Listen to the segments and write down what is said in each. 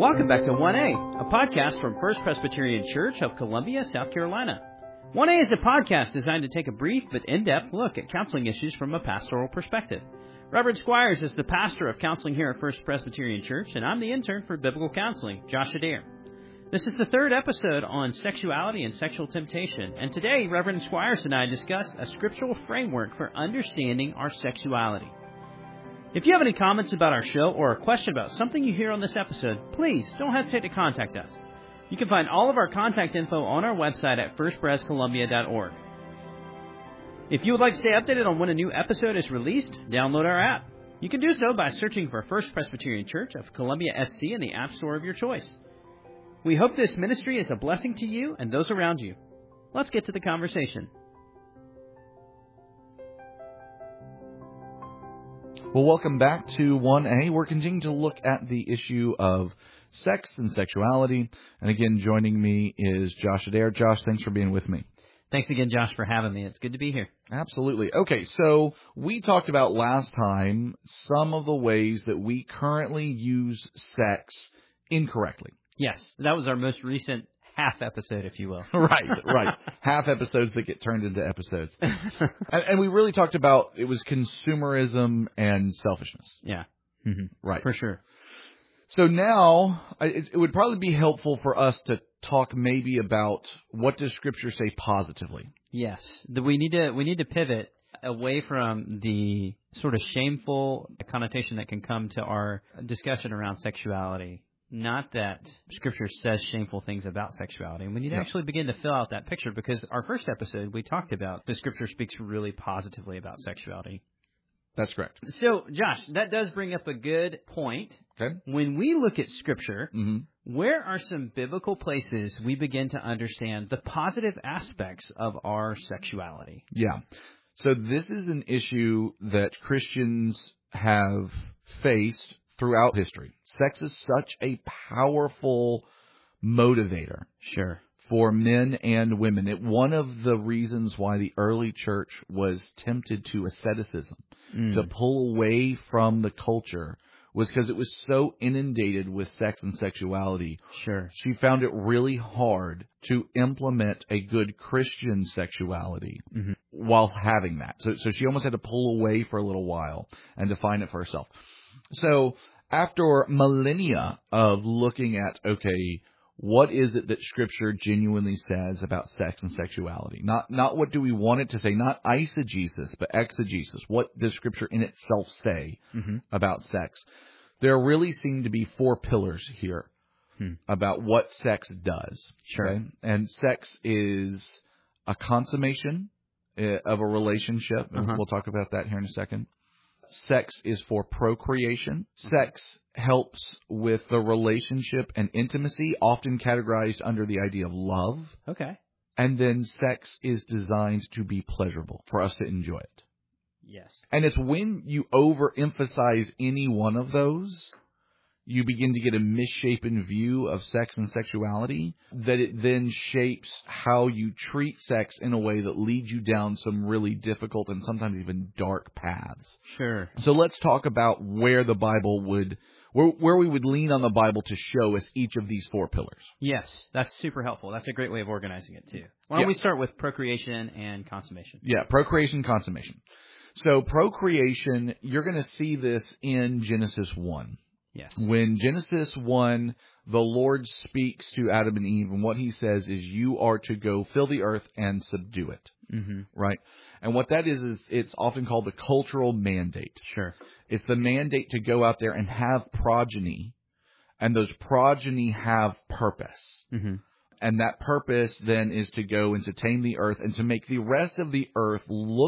Welcome back to 1A, a podcast from First Presbyterian Church of Columbia, South Carolina. 1A is a podcast designed to take a brief but in-depth look at counseling issues from a pastoral perspective. Reverend Squires is the pastor of counseling here at First Presbyterian Church, and I'm the intern for biblical counseling, Josh Adair. This is the third episode on sexuality and sexual temptation, and today Reverend Squires and I discuss a scriptural framework for understanding our sexuality. If you have any comments about our show or a question about something you hear on this episode, please don't hesitate to contact us. You can find all of our contact info on our website at firstprescolumbia.org. If you would like to stay updated on when a new episode is released, download our app. You can do so by searching for First Presbyterian Church of Columbia SC in the App Store of your choice. We hope this ministry is a blessing to you and those around you. Let's get to the conversation. Well, welcome back to 1A. We're continuing to look at the issue of sex and sexuality. And again, joining me is Josh Adair. Josh, thanks for being with me. Thanks again, Josh, for having me. It's good to be here. Absolutely. Okay, so we talked about last time some of the ways that we currently use sex incorrectly. Yes, that was our most recent half episode, if you will. Right. Half episodes that get turned into episodes. And we really talked about it was consumerism and selfishness. Yeah. Mm-hmm. Right. For sure. So now it would probably be helpful for us to talk maybe about what does Scripture say positively. Yes. We need to pivot away from the sort of shameful connotation that can come to our discussion around sexuality. Not that Scripture says shameful things about sexuality. And we need to actually begin to fill out that picture because our first episode, we talked about the Scripture speaks really positively about sexuality. That's correct. So, Josh, that does bring up a good point. Okay. When we look at Scripture, where are some biblical places we begin to understand the positive aspects of our sexuality? Yeah. So this is an issue that Christians have faced throughout history. Sex is such a powerful motivator. Sure. For men and women. One of the reasons why the early church was tempted to asceticism, to pull away from the culture, was because it was so inundated with sex and sexuality. Sure. She found it really hard to implement a good Christian sexuality while having that. So she almost had to pull away for a little while and define it for herself. So after millennia of looking at, okay, what is it that Scripture genuinely says about sex and sexuality? Not what do we want it to say, not eisegesis, but exegesis. What does Scripture in itself say about sex? There really seem to be four pillars here about what sex does. Sure. Okay? And sex is a consummation of a relationship. And we'll talk about that here in a second. Sex is for procreation. Sex helps with the relationship and intimacy, often categorized under the idea of love. Okay. And then sex is designed to be pleasurable, for us to enjoy it. Yes. And it's when you overemphasize any one of those, you begin to get a misshapen view of sex and sexuality, that it then shapes how you treat sex in a way that leads you down some really difficult and sometimes even dark paths. Sure. So let's talk about where the Bible where we would lean on the Bible to show us each of these four pillars. Yes, that's super helpful. That's a great way of organizing it, too. Why don't we start with procreation and consummation? Yeah, procreation, consummation. So procreation, you're going to see this in Genesis 1. Yes. When Genesis 1, the Lord speaks to Adam and Eve, and what he says is, you are to go fill the earth and subdue it. Right? And what that is it's often called the cultural mandate. Sure. It's the mandate to go out there and have progeny, and those progeny have purpose. And that purpose then is to go and to tame the earth and to make the rest of the earth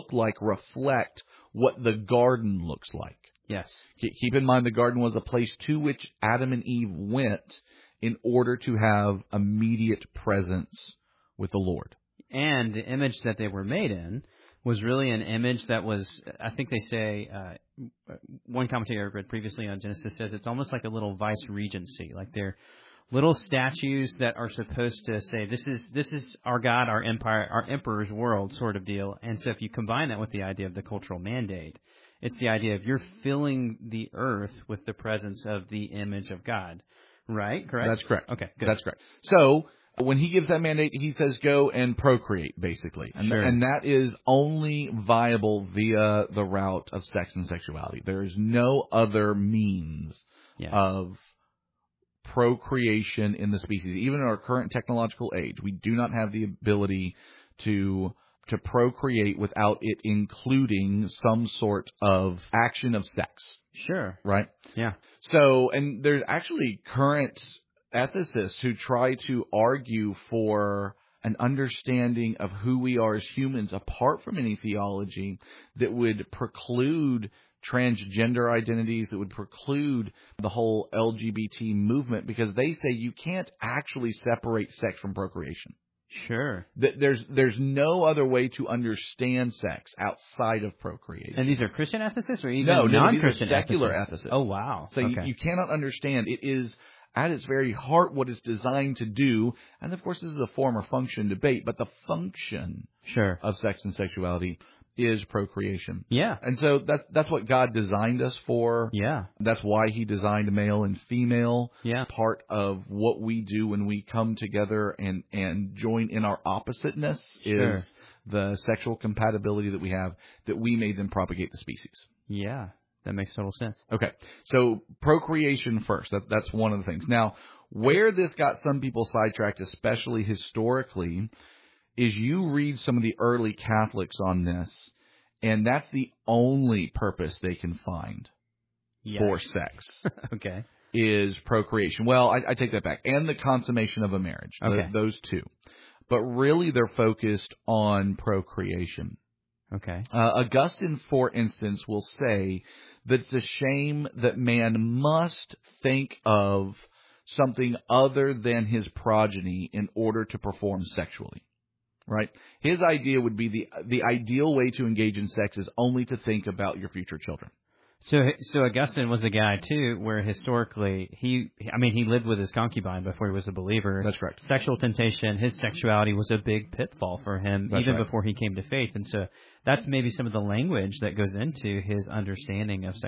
reflect what the garden looks like. Yes. Keep in mind the garden was a place to which Adam and Eve went in order to have immediate presence with the Lord. And the image that they were made in was really an image that was, I think they say, one commentator I read previously on Genesis says it's almost like a little vice regency. Like they're little statues that are supposed to say, this is our God, our empire, our emperor's world sort of deal. And so if you combine that with the idea of the cultural mandate, it's the idea of you're filling the earth with the presence of the image of God. Right? Correct? That's correct. Okay, good. That's correct. So when he gives that mandate, he says go and procreate, basically. And that is only viable via the route of sex and sexuality. There is no other means of procreation in the species. Even in our current technological age, we do not have the ability to procreate without it including some sort of action of sex. Sure. Right? Yeah. So, and there's actually current ethicists who try to argue for an understanding of who we are as humans apart from any theology that would preclude transgender identities, that would preclude the whole LGBT movement, because they say you can't actually separate sex from procreation. Sure. There's no other way to understand sex outside of procreation. And these are Christian ethicists or even these non-Christian are secular ethicists? Oh, wow. So okay. you cannot understand. It is at its very heart what it's designed to do. And of course, this is a form or function debate, but the function of sex and sexuality is procreation. Yeah. And so that's what God designed us for. Yeah. That's why he designed male and female. Yeah. Part of what we do when we come together and join in our oppositeness is the sexual compatibility that we have, that we may then propagate the species. Yeah. That makes total sense. Okay. So procreation first. That's one of the things. Now, where this got some people sidetracked, especially historically, is you read some of the early Catholics on this, and that's the only purpose they can find for sex. Okay. Is procreation. Well, I take that back. And the consummation of a marriage. Okay. Those two. But really they're focused on procreation. Okay. Augustine, for instance, will say that it's a shame that man must think of something other than his progeny in order to perform sexually. Right? His idea would be the ideal way to engage in sex is only to think about your future children. So Augustine was a guy too, where historically he lived with his concubine before he was a believer. That's correct. Sexual temptation, his sexuality was a big pitfall for him, even before he came to faith, and so that's maybe some of the language that goes into his understanding of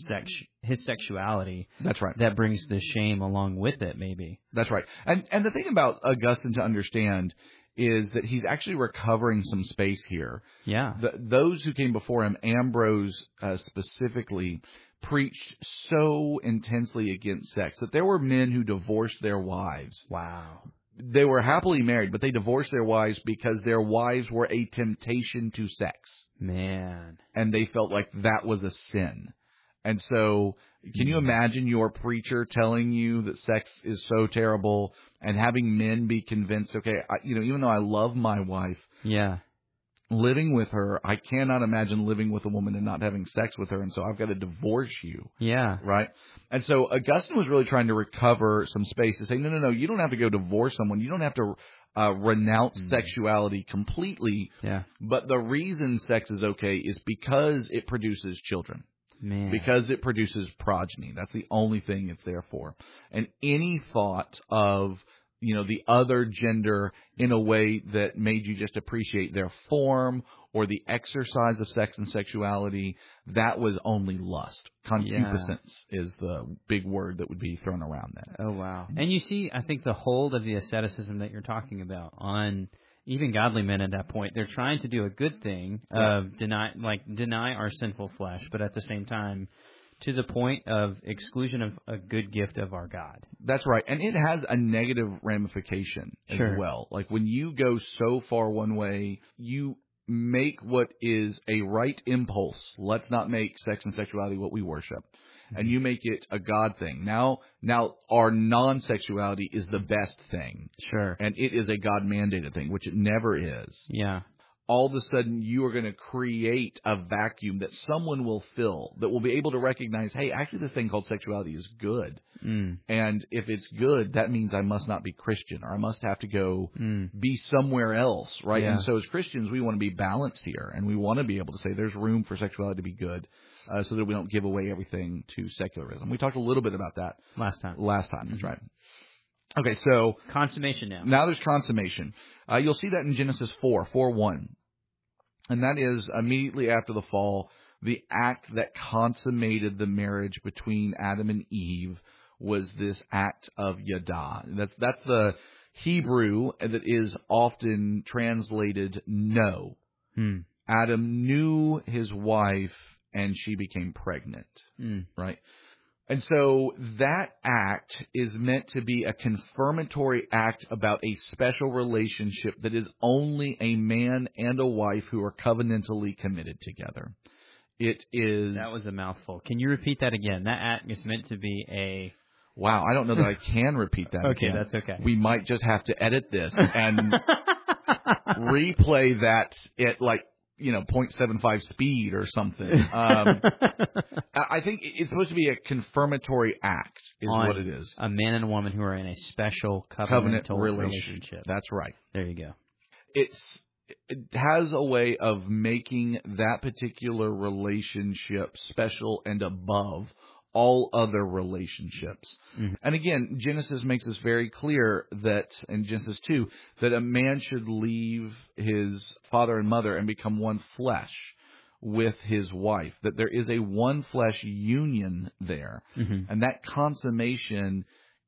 his sexuality. That's right. That brings the shame along with it, maybe. That's right. And the thing about Augustine to understand is that he's actually recovering some space here. Yeah. Those who came before him, Ambrose specifically, preached so intensely against sex that there were men who divorced their wives. Wow. They were happily married, but they divorced their wives because their wives were a temptation to sex. Man. And they felt like that was a sin. And so, can you imagine your preacher telling you that sex is so terrible and having men be convinced, okay, even though I love my wife, living with her, I cannot imagine living with a woman and not having sex with her, and so I've got to divorce you. Yeah. Right? And so Augustine was really trying to recover some space to say, no, you don't have to go divorce someone. You don't have to renounce sexuality completely. Yeah. But the reason sex is okay is because it produces children. Man. Because it produces progeny. That's the only thing it's there for. And any thought of, the other gender in a way that made you just appreciate their form or the exercise of sex and sexuality, that was only lust. Concupiscence is the big word that would be thrown around then. Oh, wow. And you see, I think the hold of the asceticism that you're talking about on even godly men at that point, they're trying to do a good thing of deny our sinful flesh, but at the same time, to the point of exclusion of a good gift of our God. That's right. And it has a negative ramification as well. Like when you go so far one way, you make what is a right impulse. Let's not make sex and sexuality what we worship. And you make it a God thing. Now our non-sexuality is the best thing. Sure. And it is a God-mandated thing, which it never is. Yeah. All of a sudden, you are going to create a vacuum that someone will fill, that will be able to recognize, hey, actually this thing called sexuality is good. And if it's good, that means I must not be Christian, or I must have to go be somewhere else, right? Yeah. And so as Christians, we want to be balanced here, and we want to be able to say there's room for sexuality to be good. So that we don't give away everything to secularism. We talked a little bit about that last time. That's right. Okay, so consummation now. Now there's consummation. You'll see that in Genesis 4:1, and that is immediately after the fall, the act that consummated the marriage between Adam and Eve was this act of yada. That's the Hebrew that is often translated know. Adam knew his wife and she became pregnant, right? And so that act is meant to be a confirmatory act about a special relationship that is only a man and a wife who are covenantally committed together. It is... That was a mouthful. Can you repeat that again? That act is meant to be a... Wow, I don't know that I can repeat that okay, again. That's okay. We might just have to edit this and replay that at 0.75 speed or something. I think it's supposed to be a confirmatory act is what it is. A man and a woman who are in a special covenantal relationship. That's right. There you go. It has a way of making that particular relationship special and above all other relationships. And again, Genesis makes this very clear that in Genesis 2, that a man should leave his father and mother and become one flesh with his wife, that there is a one flesh union there. And that consummation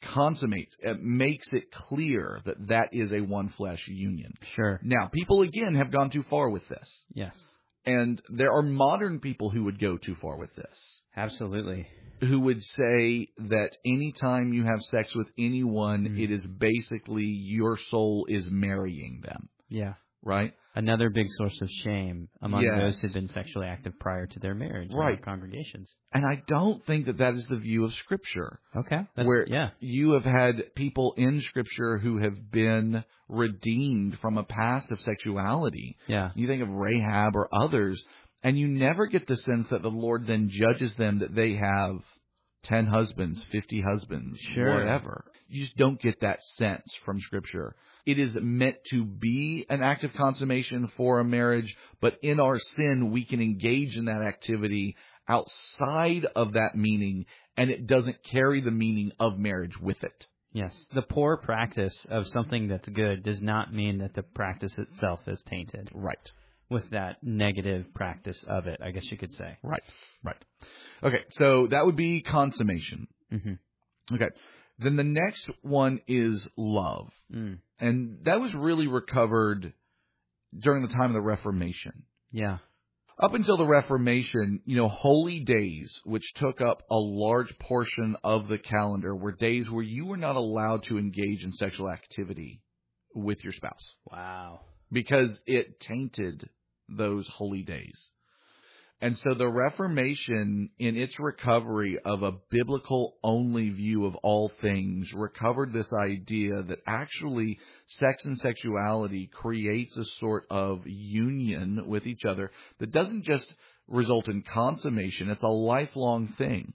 it makes it clear that that is a one flesh union. Sure. Now, people again have gone too far with this. Yes. And there are modern people who would go too far with this. Absolutely. Who would say that anytime you have sex with anyone, it is basically your soul is marrying them. Yeah. Right? Another big source of shame among those who had been sexually active prior to their marriage in their congregations. And I don't think that is the view of Scripture. Okay. Where you have had people in Scripture who have been redeemed from a past of sexuality. Yeah. You think of Rahab or others, and you never get the sense that the Lord then judges them that they have 10 husbands, 50 husbands, whatever. You just don't get that sense from Scripture. It is meant to be an act of consummation for a marriage, but in our sin, we can engage in that activity outside of that meaning, and it doesn't carry the meaning of marriage with it. Yes. The poor practice of something that's good does not mean that the practice itself is tainted. Right. With that negative practice of it, I guess you could say. Right. Okay, so that would be consummation. Okay. Then the next one is love. And that was really recovered during the time of the Reformation. Yeah. Up until the Reformation, holy days, which took up a large portion of the calendar, were days where you were not allowed to engage in sexual activity with your spouse. Wow. Because it tainted those holy days. And so the Reformation, in its recovery of a biblical-only view of all things, recovered this idea that actually sex and sexuality creates a sort of union with each other that doesn't just result in consummation, it's a lifelong thing.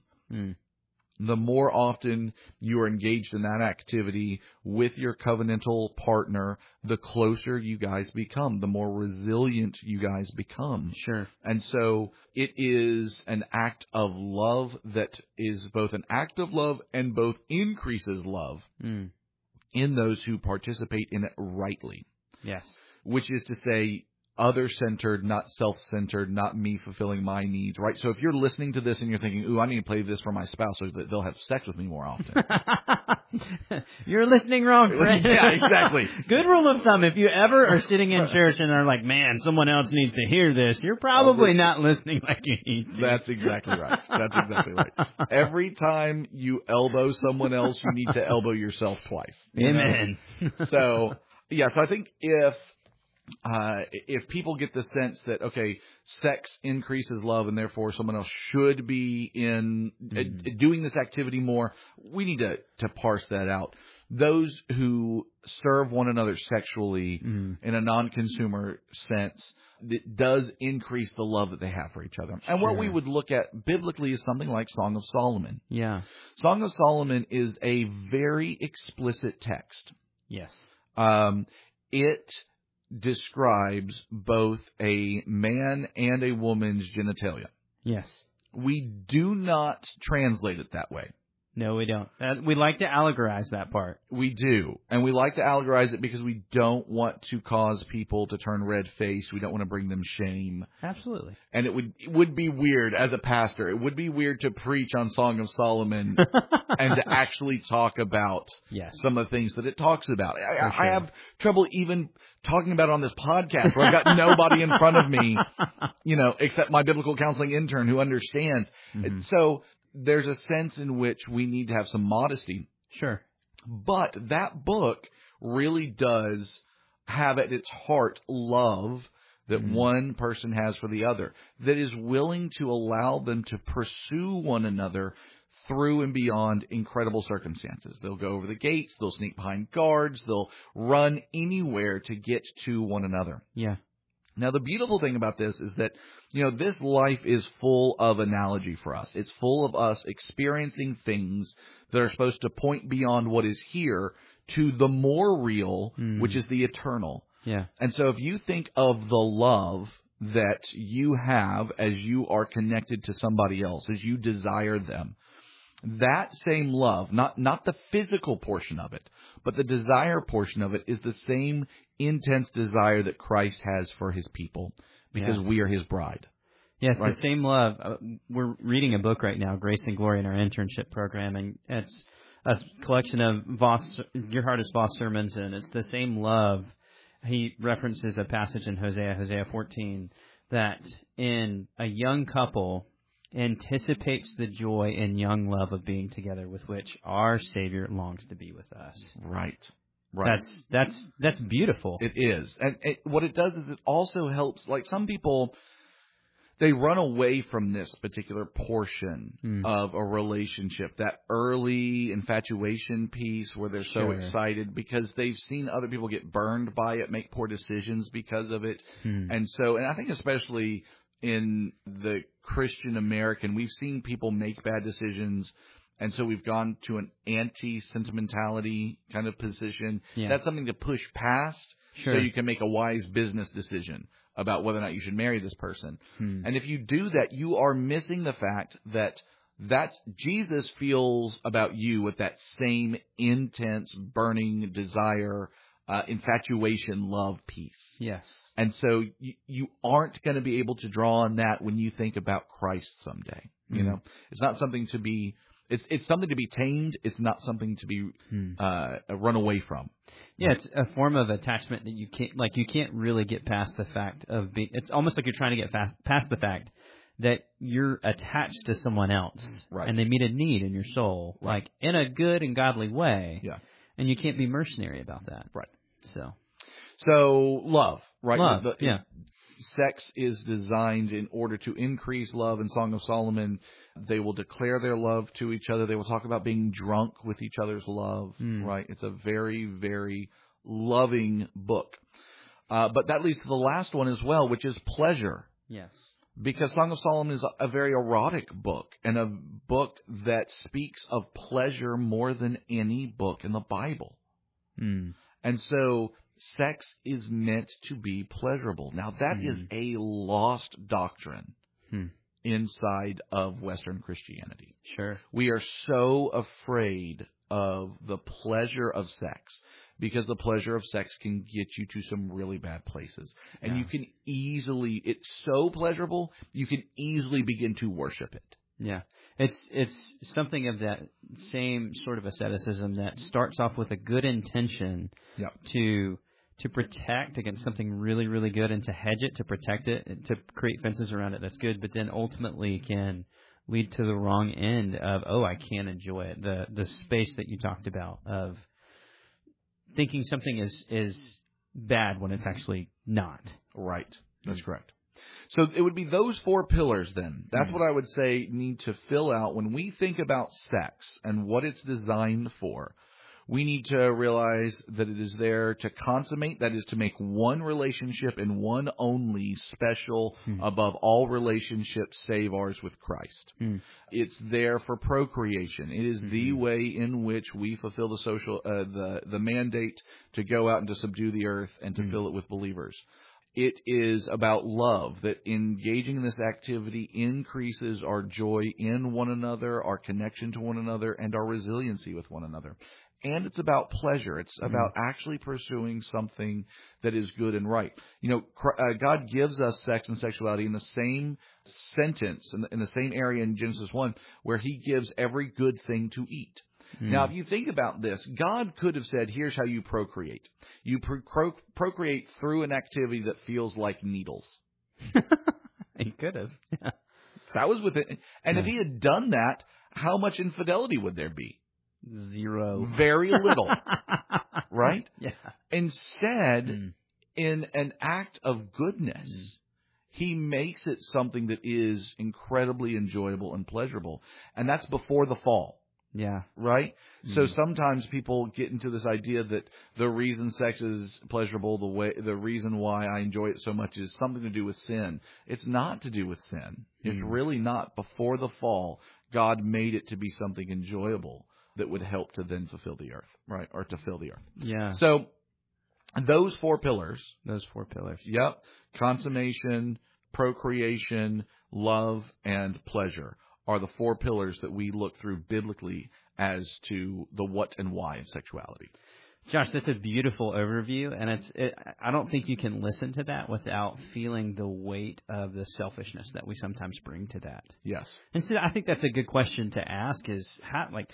The more often you are engaged in that activity with your covenantal partner, the closer you guys become, the more resilient you guys become. Sure. And so it is an act of love that is both an act of love and both increases love in those who participate in it rightly. Yes. Which is to say, other-centered, not self-centered, not me fulfilling my needs, right? So if you're listening to this and you're thinking, ooh, I need to play this for my spouse so that they'll have sex with me more often. You're listening wrong, friend. Yeah, exactly. Good rule of thumb, if you ever are sitting in church and are like, man, someone else needs to hear this, you're probably not listening like you need to. That's exactly right. Every time you elbow someone else, you need to elbow yourself twice. Amen. So I think if people get the sense that, okay, sex increases love and therefore someone else should be in doing this activity more, we need to parse that out. Those who serve one another sexually in a non-consumer sense, it does increase the love that they have for each other. And what we would look at biblically is something like Song of Solomon. Yeah. Song of Solomon is a very explicit text. Yes. It describes both a man and a woman's genitalia. Yes. We do not translate it that way. No, we don't. We like to allegorize that part. We do. And we like to allegorize it because we don't want to cause people to turn red-faced. We don't want to bring them shame. Absolutely. And it would be weird as a pastor. It would be weird to preach on Song of Solomon and to actually talk about some of the things that it talks about. I have trouble even talking about it on this podcast where I've got nobody in front of me, except my biblical counseling intern who understands. Mm-hmm. So there's a sense in which we need to have some modesty. Sure. But that book really does have at its heart love that one person has for the other, that is willing to allow them to pursue one another through and beyond incredible circumstances. They'll go over the gates, they'll sneak behind guards, they'll run anywhere to get to one another. Yeah. Now, the beautiful thing about this is that, this life is full of analogy for us. It's full of us experiencing things that are supposed to point beyond what is here to the more real, which is the eternal. Yeah. And so if you think of the love that you have as you are connected to somebody else, as you desire them, that same love, not the physical portion of it, but the desire portion of it is the same intense desire that Christ has for his people because we are his bride. Yeah, it's the same love. We're reading a book right now, Grace and Glory, in our internship program, and it's a collection of Gerhardus Voss sermons, and it's the same love. He references a passage in Hosea 14, that in a young couple anticipates the joy and young love of being together with which our Savior longs to be with us. Right. That's beautiful. It is. And what it does is it also helps, like some people, they run away from this particular portion of a relationship, that early infatuation piece where they're so excited because they've seen other people get burned by it, make poor decisions because of it. And I think especially in the Christian American, we've seen people make bad decisions, and so we've gone to an anti-sentimentality kind of position. Yeah. That's something to push past so you can make a wise business decision about whether or not you should marry this person. And if you do that, you are missing the fact that Jesus feels about you with that same intense, burning desire, infatuation, love piece. Yes. And so you aren't going to be able to draw on that when you think about Christ someday. It's not something to be. It's something to be tamed. It's not something to be run away from. Yeah, it's a form of attachment that you can't really get past the fact of being. It's almost like you're trying to get past the fact that you're attached to someone else, and they meet a need in your soul, like in a good and godly way. Yeah, and you can't be mercenary about that. Right. So love, right? Love, Sex is designed in order to increase love. In Song of Solomon, they will declare their love to each other. They will talk about being drunk with each other's love, right? It's a very, very loving book. But that leads to the last one as well, which is pleasure. Yes. Because Song of Solomon is a very erotic book, and a book that speaks of pleasure more than any book in the Bible. And so sex is meant to be pleasurable. Now, that is a lost doctrine inside of Western Christianity. Sure. We are so afraid of the pleasure of sex because the pleasure of sex can get you to some really bad places. And you can easily, it's so pleasurable, you can easily begin to worship it. Yeah. It's something of that same sort of asceticism that starts off with a good intention to protect against something really, really good and to hedge it, to protect it, and to create fences around it that's good, but then ultimately can lead to the wrong end of, I can't enjoy it. The space that you talked about of thinking something is bad when it's actually not. Right. That's correct. So it would be those four pillars then. That's what I would say need to fill out when we think about sex and what it's designed for. We need to realize that it is there to consummate, that is to make one relationship and one only special above all relationships save ours with Christ. It's there for procreation. It is the way in which we fulfill the social, the mandate to go out and to subdue the earth and to fill it with believers. It is about love, that engaging in this activity increases our joy in one another, our connection to one another, and our resiliency with one another. And it's about pleasure. It's about actually pursuing something that is good and right. You know, God gives us sex and sexuality in the same sentence, in the same area in Genesis 1, where he gives every good thing to eat. Now, if you think about this, God could have said, here's how you procreate. You procreate through an activity that feels like needles. He could have. Yeah. That was with it. And if he had done that, how much infidelity would there be? 0. Very little. Right? Yeah. Instead, in an act of goodness, he makes it something that is incredibly enjoyable and pleasurable. And that's before the fall. Yeah. Right? So sometimes people get into this idea that the reason sex is pleasurable, the reason why I enjoy it so much is something to do with sin. It's not to do with sin. It's really not. Before the fall, God made it to be something enjoyable that would help to then fulfill the earth, right? Or to fill the earth. Yeah. So those 4 pillars. Yep. Consummation, procreation, love, and pleasure are the 4 pillars that we look through biblically as to the what and why of sexuality. Josh, that's a beautiful overview, and I don't think you can listen to that without feeling the weight of the selfishness that we sometimes bring to that. Yes. And so I think that's a good question to ask is how, like,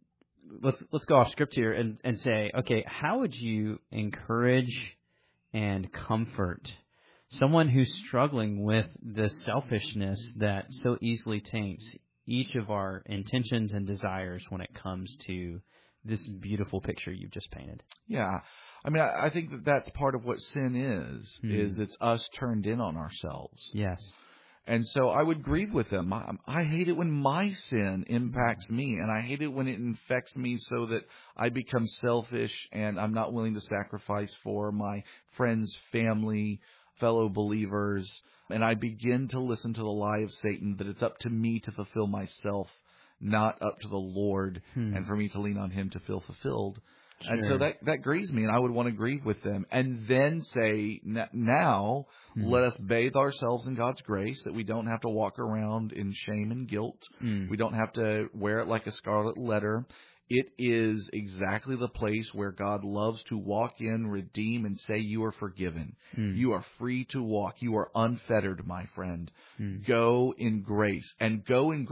let's go off script here and say, okay, how would you encourage and comfort someone who's struggling with the selfishness that so easily taints each of our intentions and desires when it comes to this beautiful picture you've just painted? Yeah. I mean, I think that that's part of what sin is it's us turned in on ourselves. Yes. And so I would grieve with them. I hate it when my sin impacts me, and I hate it when it infects me so that I become selfish and I'm not willing to sacrifice for my friends, family, fellow believers, and I begin to listen to the lie of Satan that it's up to me to fulfill myself, not up to the Lord, and for me to lean on him to feel fulfilled. Sure. And so that grieves me, and I would want to grieve with them. And then say, now, let us bathe ourselves in God's grace, that we don't have to walk around in shame and guilt. We don't have to wear it like a scarlet letter. It is exactly the place where God loves to walk in, redeem, and say, you are forgiven. You are free to walk. You are unfettered, my friend. Go in grace, and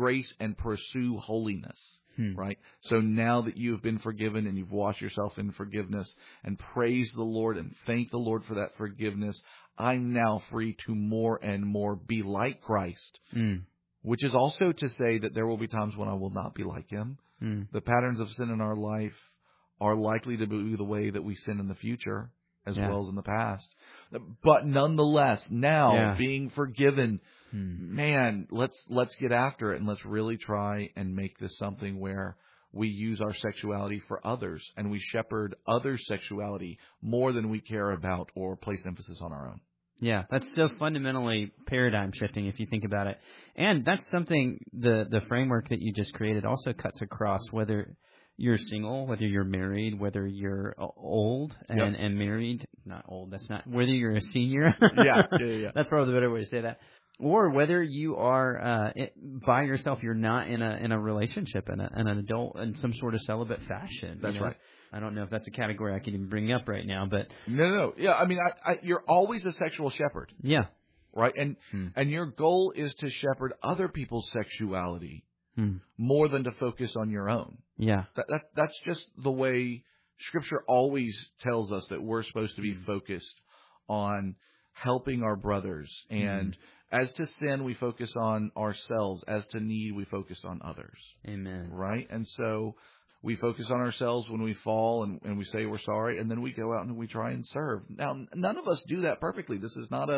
pursue holiness. Right? So now that you have been forgiven and you've washed yourself in forgiveness and praise the Lord and thank the Lord for that forgiveness, I'm now free to more and more be like Christ, which is also to say that there will be times when I will not be like him. The patterns of sin in our life are likely to be the way that we sin in the future as well as in the past. But nonetheless, now being forgiven, man, let's get after it, and let's really try and make this something where we use our sexuality for others, and we shepherd others' sexuality more than we care about or place emphasis on our own. Yeah, that's so fundamentally paradigm shifting if you think about it. And that's something, the framework that you just created also cuts across whether you're single, whether you're married, whether you're old and married. Not old, that's not. Whether you're a senior. Yeah. That's probably the better way to say that. Or whether you are by yourself, you're not in a relationship, in an adult, in some sort of celibate fashion. That's right. I don't know if that's a category I can even bring up right now, but no. Yeah, I mean, you're always a sexual shepherd. Yeah. Right, and your goal is to shepherd other people's sexuality more than to focus on your own. Yeah. That's just the way Scripture always tells us that we're supposed to be focused on helping our brothers. And as to sin, we focus on ourselves. As to need, we focus on others. Amen. Right? And so we focus on ourselves when we fall and we say we're sorry, and then we go out and we try and serve. Now, none of us do that perfectly. This is not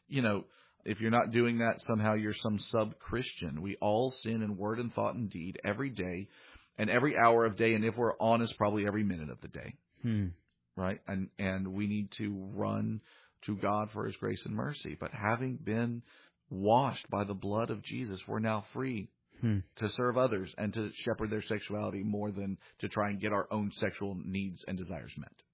if you're not doing that, somehow you're some sub-Christian. We all sin in word and thought and deed every day and every hour of day, and if we're honest, probably every minute of the day. Right? And we need to run to God for his grace and mercy. But having been washed by the blood of Jesus, we're now free to serve others and to shepherd their sexuality more than to try and get our own sexual needs and desires met.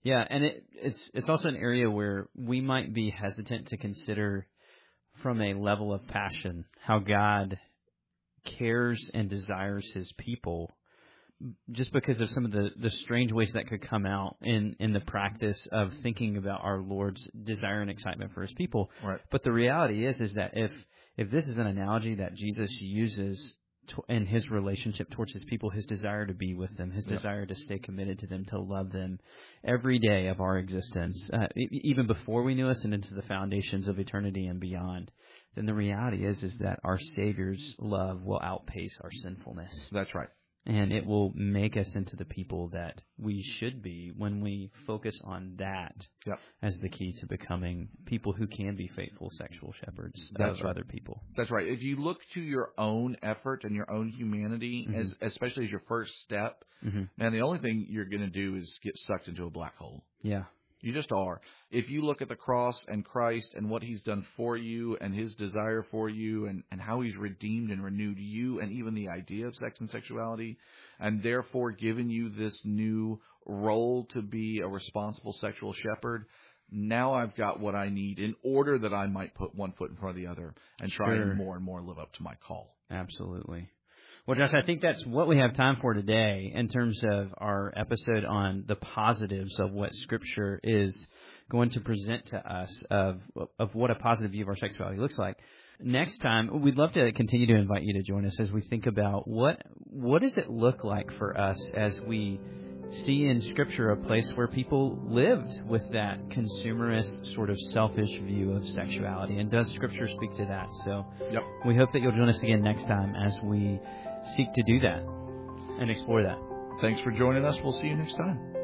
Yeah, and it's also an area where we might be hesitant to consider from a level of passion how God cares and desires his people, just because of some of the strange ways that could come out in the practice of thinking about our Lord's desire and excitement for his people. Right. But the reality is that if this is an analogy that Jesus uses in his relationship towards his people, his desire to be with them, his desire to stay committed to them, to love them every day of our existence, even before we knew us and into the foundations of eternity and beyond, then the reality is that our Savior's love will outpace our sinfulness. That's right. And it will make us into the people that we should be when we focus on that as the key to becoming people who can be faithful sexual shepherds of other people. That's right. If you look to your own effort and your own humanity, especially as your first step, man, the only thing you're going to do is get sucked into a black hole. Yeah. You just are. If you look at the cross and Christ and what he's done for you and his desire for you and how he's redeemed and renewed you and even the idea of sex and sexuality, and therefore given you this new role to be a responsible sexual shepherd, now I've got what I need in order that I might put one foot in front of the other and try and more live up to my call. Absolutely. Well, Josh, I think that's what we have time for today in terms of our episode on the positives of what Scripture is going to present to us of what a positive view of our sexuality looks like. Next time, we'd love to continue to invite you to join us as we think about what does it look like for us as we see in Scripture a place where people lived with that consumerist sort of selfish view of sexuality, and does Scripture speak to that? So we hope that you'll join us again next time as we seek to do that and explore that. Thanks for joining us. We'll see you next time.